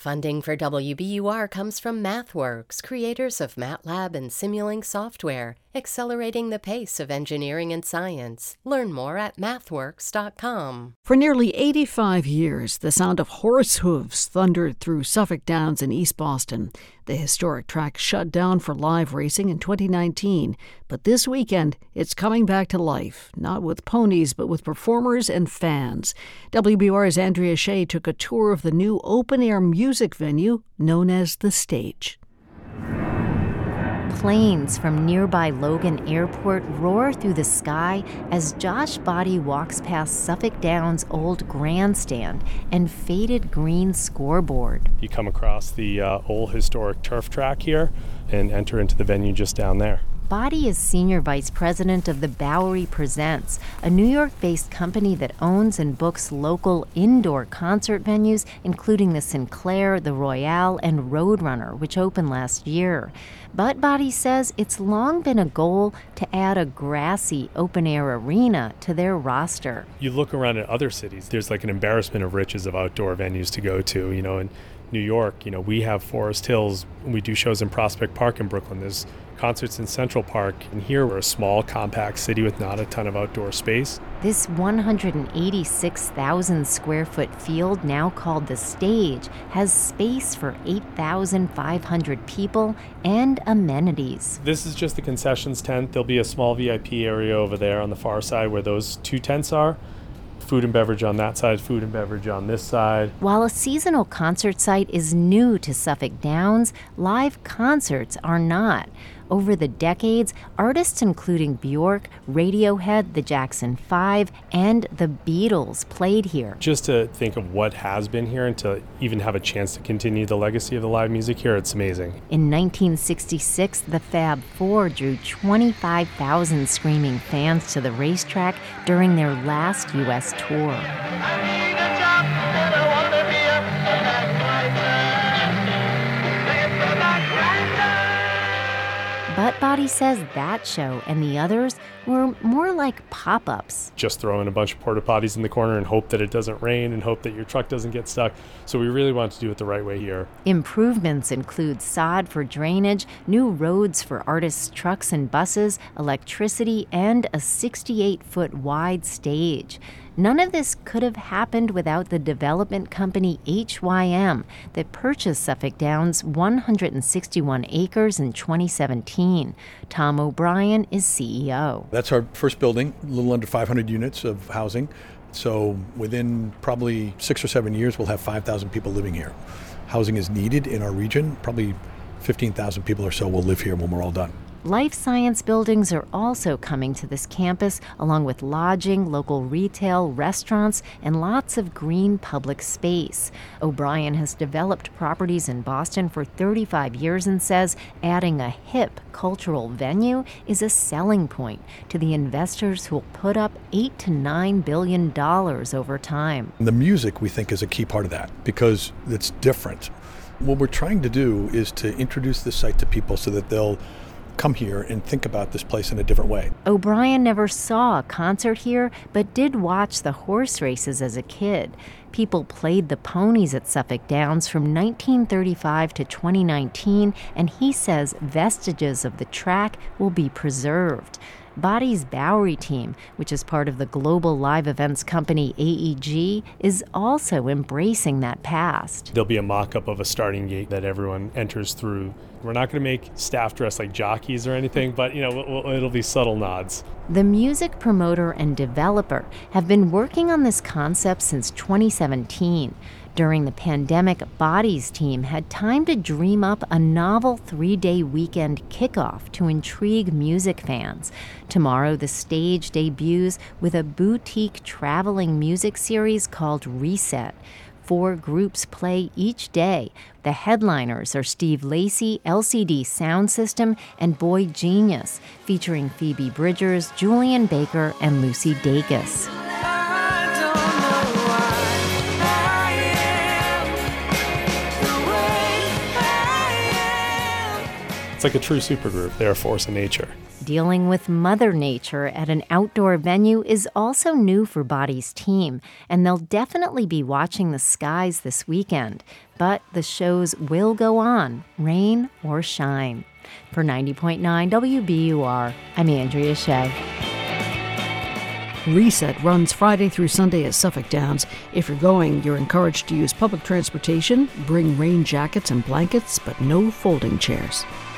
Funding for WBUR comes from MathWorks, creators of MATLAB and Simulink software, accelerating the pace of engineering and science. Learn more at mathworks.com. For nearly 85 years, the sound of horse hooves thundered through Suffolk Downs in East Boston. The historic track shut down for live racing in 2019, but this weekend it's coming back to life, not with ponies but with performers and fans. WBUR's Andrea Shea took a tour of the new open-air music venue known as The Stage. Planes from nearby Logan Airport roar through the sky as Josh Body walks past Suffolk Downs' old grandstand and faded green scoreboard. You come across the old historic turf track here and enter into the venue just down there. Body is Senior Vice President of the Bowery Presents, a New York-based company that owns and books local indoor concert venues, including the Sinclair, the Royale, and Roadrunner, which opened last year. But Body says it's long been a goal to add a grassy open-air arena to their roster. You look around at other cities, there's like an embarrassment of riches of outdoor venues to go to. In New York, we have Forest Hills. We do shows in Prospect Park in Brooklyn. There's concerts in Central Park. And here we're a small, compact city with not a ton of outdoor space. This 186,000 square foot field, now called The Stage, has space for 8,500 people and amenities. This is just the concessions tent. There'll be a small VIP area over there on the far side where those two tents are. Food and beverage on that side, food and beverage on this side. While a seasonal concert site is new to Suffolk Downs, live concerts are not. Over the decades, artists including Bjork, Radiohead, the Jackson 5, and the Beatles played here. Just to think of what has been here and to even have a chance to continue the legacy of the live music here, it's amazing. In 1966, the Fab Four drew 25,000 screaming fans to the racetrack during their last U.S. tour. But Body says that show and the others were more like pop-ups. Just throw in a bunch of porta potties in the corner and hope that it doesn't rain and hope that your truck doesn't get stuck. So we really want to do it the right way here. Improvements include sod for drainage, new roads for artists' trucks and buses, electricity, and a 68-foot wide stage. None of this could have happened without the development company HYM that purchased Suffolk Downs' 161 acres in 2017. Tom O'Brien is CEO. That's our first building, a little under 500 units of housing. So within probably 6 or 7 years, we'll have 5,000 people living here. Housing is needed in our region. Probably 15,000 people or so will live here when we're all done. Life science buildings are also coming to this campus, along with lodging, local retail, restaurants, and lots of green public space. O'Brien has developed properties in Boston for 35 years and says adding a hip cultural venue is a selling point to the investors who will put up $8 to $9 billion over time. The music, we think, is a key part of that because it's different. What we're trying to do is to introduce this site to people so that they'll come here and think about this place in a different way. O'Brien never saw a concert here, but did watch the horse races as a kid. People played the ponies at Suffolk Downs from 1935 to 2019, and he says vestiges of the track will be preserved. Body's Bowery team, which is part of the global live events company AEG, is also embracing that past. There'll be a mock-up of a starting gate that everyone enters through. We're not going to make staff dress like jockeys or anything, but it'll be subtle nods. The music promoter and developer have been working on this concept since 2017. During the pandemic, Body's team had time to dream up a novel 3-day weekend kickoff to intrigue music fans. Tomorrow, the stage debuts with a boutique traveling music series called Reset. 4 groups play each day. The headliners are Steve Lacy, LCD Sound System, and Boy Genius, featuring Phoebe Bridgers, Julian Baker, and Lucy Dacus. It's like a true supergroup. They're a force of nature. Dealing with Mother Nature at an outdoor venue is also new for Body's team, and they'll definitely be watching the skies this weekend. But the shows will go on, rain or shine. For 90.9 WBUR, I'm Andrea Shea. Reset runs Friday through Sunday at Suffolk Downs. If you're going, you're encouraged to use public transportation, bring rain jackets and blankets, but no folding chairs.